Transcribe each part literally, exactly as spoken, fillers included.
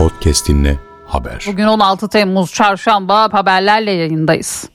Podcast dinle, haber. Bugün on altı Temmuz Çarşamba, haberlerle yayındayız.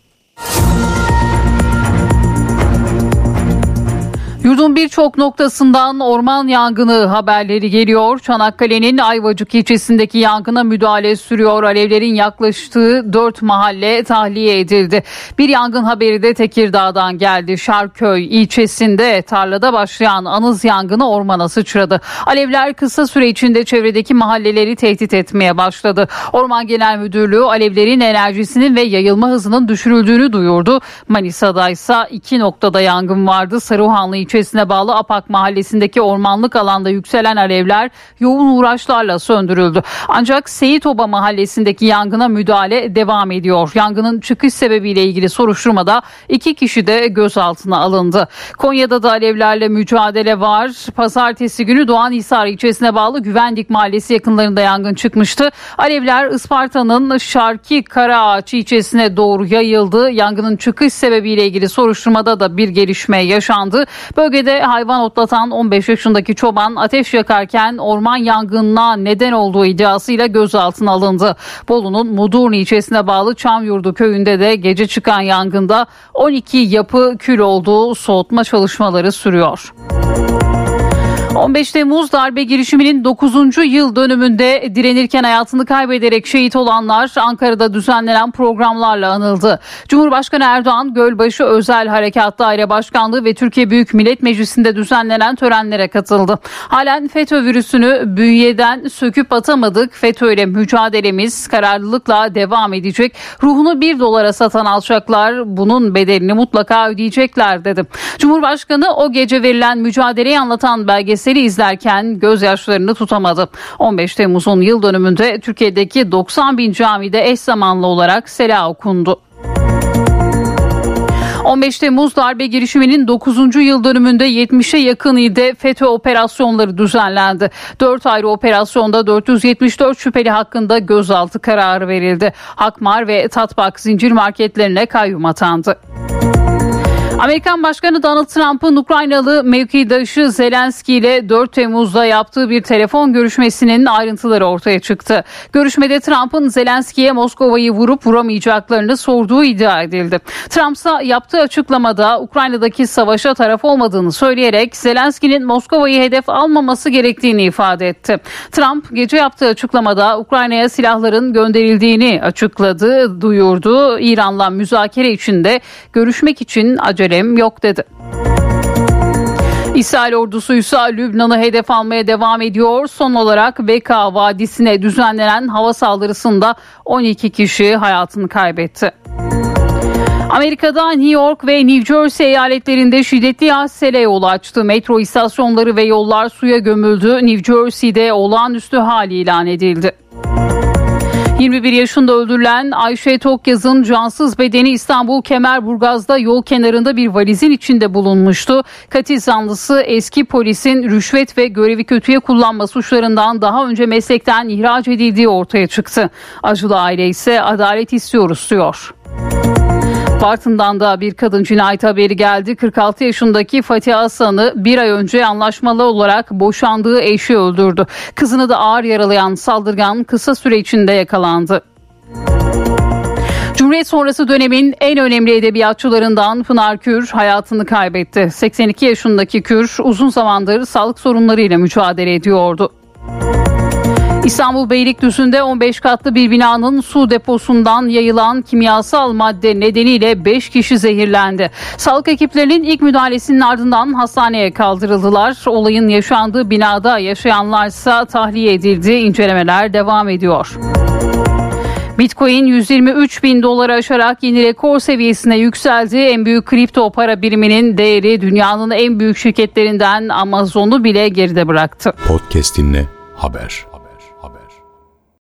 Yurdun birçok noktasından orman yangını haberleri geliyor. Çanakkale'nin Ayvacık ilçesindeki yangına müdahale sürüyor. Alevlerin yaklaştığı dört mahalle tahliye edildi. Bir yangın haberi de Tekirdağ'dan geldi. Şarköy ilçesinde tarlada başlayan anız yangını ormana sıçradı. Alevler kısa süre içinde çevredeki mahalleleri tehdit etmeye başladı. Orman Genel Müdürlüğü alevlerin enerjisinin ve yayılma hızının düşürüldüğünü duyurdu. Manisa'da ise iki noktada yangın vardı. Saruhanlı ilçesine bağlı Apak mahallesindeki ormanlık alanda yükselen alevler yoğun uğraşlarla söndürüldü. Ancak Seyitoba mahallesindeki yangına müdahale devam ediyor. Yangının çıkış sebebiyle ilgili soruşturmada iki kişi de gözaltına alındı. Konya'da da alevlerle mücadele var. Pazartesi günü Doğanhisar ilçesine bağlı Güvendik mahallesi yakınlarında yangın çıkmıştı. Alevler Isparta'nın Şarki Karaağaç ilçesine doğru yayıldı. Yangının çıkış sebebiyle ilgili soruşturmada da bir gelişme yaşandı. Bölgede hayvan otlatan on beş yaşındaki çoban ateş yakarken orman yangınına neden olduğu iddiasıyla gözaltına alındı. Bolu'nun Mudurnu ilçesine bağlı Çamyurdu köyünde de gece çıkan yangında on iki yapı kül oldu. Soğutma çalışmaları sürüyor. on beş Temmuz darbe girişiminin dokuzuncu yıl dönümünde direnirken hayatını kaybederek şehit olanlar Ankara'da düzenlenen programlarla anıldı. Cumhurbaşkanı Erdoğan, Gölbaşı Özel Harekat Daire Başkanlığı ve Türkiye Büyük Millet Meclisi'nde düzenlenen törenlere katıldı. Halen FETÖ virüsünü bünyeden söküp atamadık. FETÖ ile mücadelemiz kararlılıkla devam edecek. Ruhunu bir dolara satan alçaklar bunun bedelini mutlaka ödeyecekler dedi. Cumhurbaşkanı o gece verilen mücadeleyi anlatan belgeseli izlerken gözyaşlarını tutamadı. on beş Temmuz'un yıl dönümünde Türkiye'deki doksan bin camide eş zamanlı olarak sela okundu. on beş Temmuz darbe girişiminin dokuzuncu yıl dönümünde yetmişe yakın ilde FETÖ operasyonları düzenlendi. dört ayrı operasyonda dört yüz yetmiş dört şüpheli hakkında gözaltı kararı verildi. Hakmar ve Tatbak zincir marketlerine kayyum atandı. Amerikan Başkanı Donald Trump'ın Ukraynalı mevkidaşı Zelenski ile dört Temmuz'da yaptığı bir telefon görüşmesinin ayrıntıları ortaya çıktı. Görüşmede Trump'ın Zelenski'ye Moskova'yı vurup vuramayacaklarını sorduğu iddia edildi. Trump ise yaptığı açıklamada Ukrayna'daki savaşa taraf olmadığını söyleyerek Zelenski'nin Moskova'yı hedef almaması gerektiğini ifade etti. Trump gece yaptığı açıklamada Ukrayna'ya silahların gönderildiğini açıkladı, duyurdu. İran'la müzakere içinde görüşmek için acele yok dedi. İsrail ordusu ise Lübnan'ı hedef almaya devam ediyor. Son olarak Beka Vadisi'ne düzenlenen hava saldırısında on iki kişi hayatını kaybetti. Amerika'da New York ve New Jersey eyaletlerinde şiddetli yağış sele yol açtı. Metro istasyonları ve yollar suya gömüldü. New Jersey'de olağanüstü hal ilan edildi. yirmi bir yaşında öldürülen Ayşe Tokyaz'ın cansız bedeni İstanbul Kemerburgaz'da yol kenarında bir valizin içinde bulunmuştu. Katil zanlısı eski polisin rüşvet ve görevi kötüye kullanma suçlarından daha önce meslekten ihraç edildiği ortaya çıktı. Acılı aile ise adalet istiyoruz diyor. Bartın'dan da bir kadın cinayet haberi geldi. kırk altı yaşındaki Fatih Hasan'ı bir ay önce anlaşmalı olarak boşandığı eşi öldürdü. Kızını da ağır yaralayan saldırgan kısa süre içinde yakalandı. Cumhuriyet sonrası dönemin en önemli edebiyatçılarından Pınar Kür hayatını kaybetti. seksen iki yaşındaki Kür uzun zamandır sağlık sorunlarıyla mücadele ediyordu. İstanbul Beylikdüzü'nde on beş katlı bir binanın su deposundan yayılan kimyasal madde nedeniyle beş kişi zehirlendi. Sağlık ekiplerinin ilk müdahalesinin ardından hastaneye kaldırıldılar. Olayın yaşandığı binada yaşayanlarsa tahliye edildi. İncelemeler devam ediyor. Bitcoin yüz yirmi üç bin doları aşarak yeni rekor seviyesine yükseldi. En büyük kripto para biriminin değeri dünyanın en büyük şirketlerinden Amazon'u bile geride bıraktı. Podcast dinle, haber.